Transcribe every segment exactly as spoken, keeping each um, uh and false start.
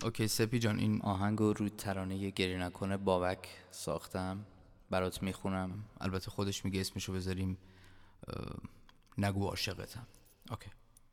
اوکی سپی جان، این آهنگو رو ترانه گریه نکنه بابک ساختم، برات میخونم. البته خودش میگه اسمشو بذاریم نگو عاشقتم. اوکی.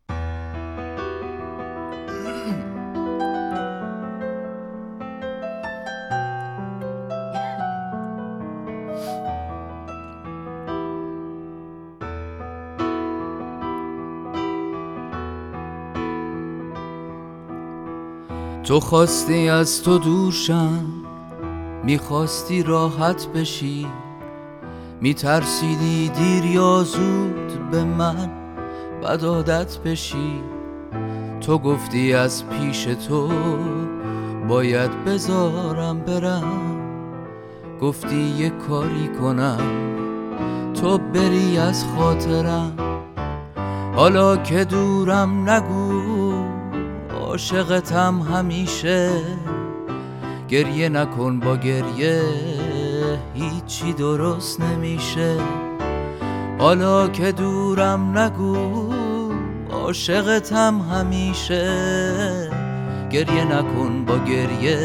تو خواستی از تو دوشم، میخواستی راحت بشی، میترسیدی دیر یا زود به من بد عادت بشی. تو گفتی از پیش تو باید بذارم برم، گفتی یه کاری کنم تو بری از خاطرم. حالا که دورم نگو عاشقتم همیشه، گریه نکن با گریه هیچی درست نمیشه. حالا که دورم نگو عاشقتم همیشه، گریه نکن با گریه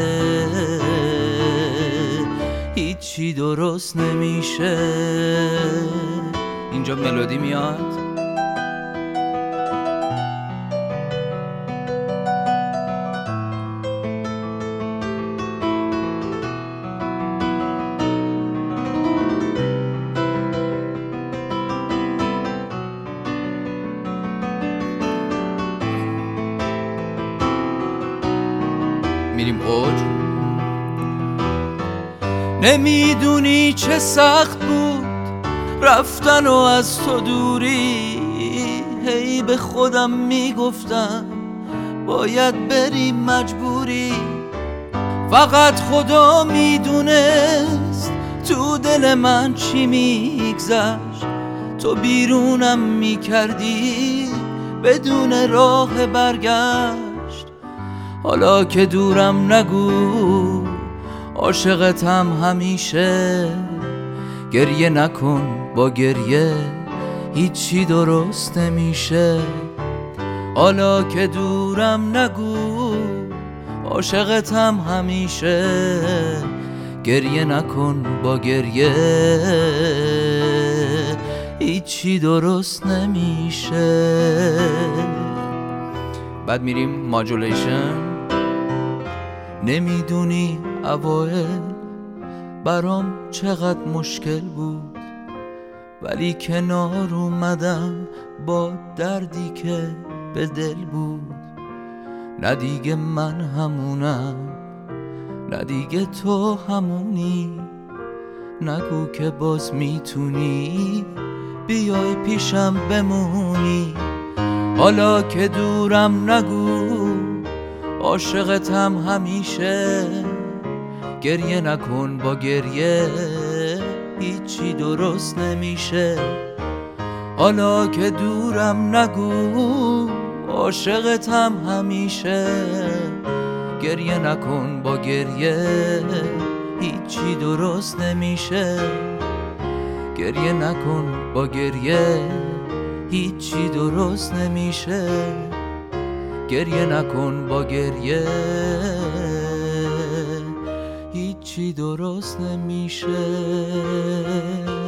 هیچی درست نمیشه. اینجا ملودی میاد. میریم اوج. نمیدونی چه سخت بود رفتن و از تو دوری، هی به خودم میگفتم باید بری مجبوری. فقط خدا میدونست تو دل من چی میگذشت، تو بیرونم میکردی بدون راه برگشت. حالا که دورم نگو عاشقتم همیشه، گریه نکن با گریه هیچی درست نمیشه. حالا که دورم نگو عاشقتم همیشه، گریه نکن با گریه هیچی درست نمیشه. بعد میریم ماجولیشن. نمیدونی اوایل برام چقدر مشکل بود، ولی کنار اومدم با دردی که به دل بود. نه دیگه من همونم، نه دیگه تو همونی، نگو که باز میتونی بیای پیشم بمونی. حالا که دورم نگو عاشقتم همیشه، گریه نکن با گریه هیچی درست نمیشه. حالا که دورم نگو عاشقتم همیشه، گریه نکن با گریه هیچی درست نمیشه. گریه نکن با گریه هیچی درست نمیشه. گریه نکن با گریه هیچی درست نمیشه.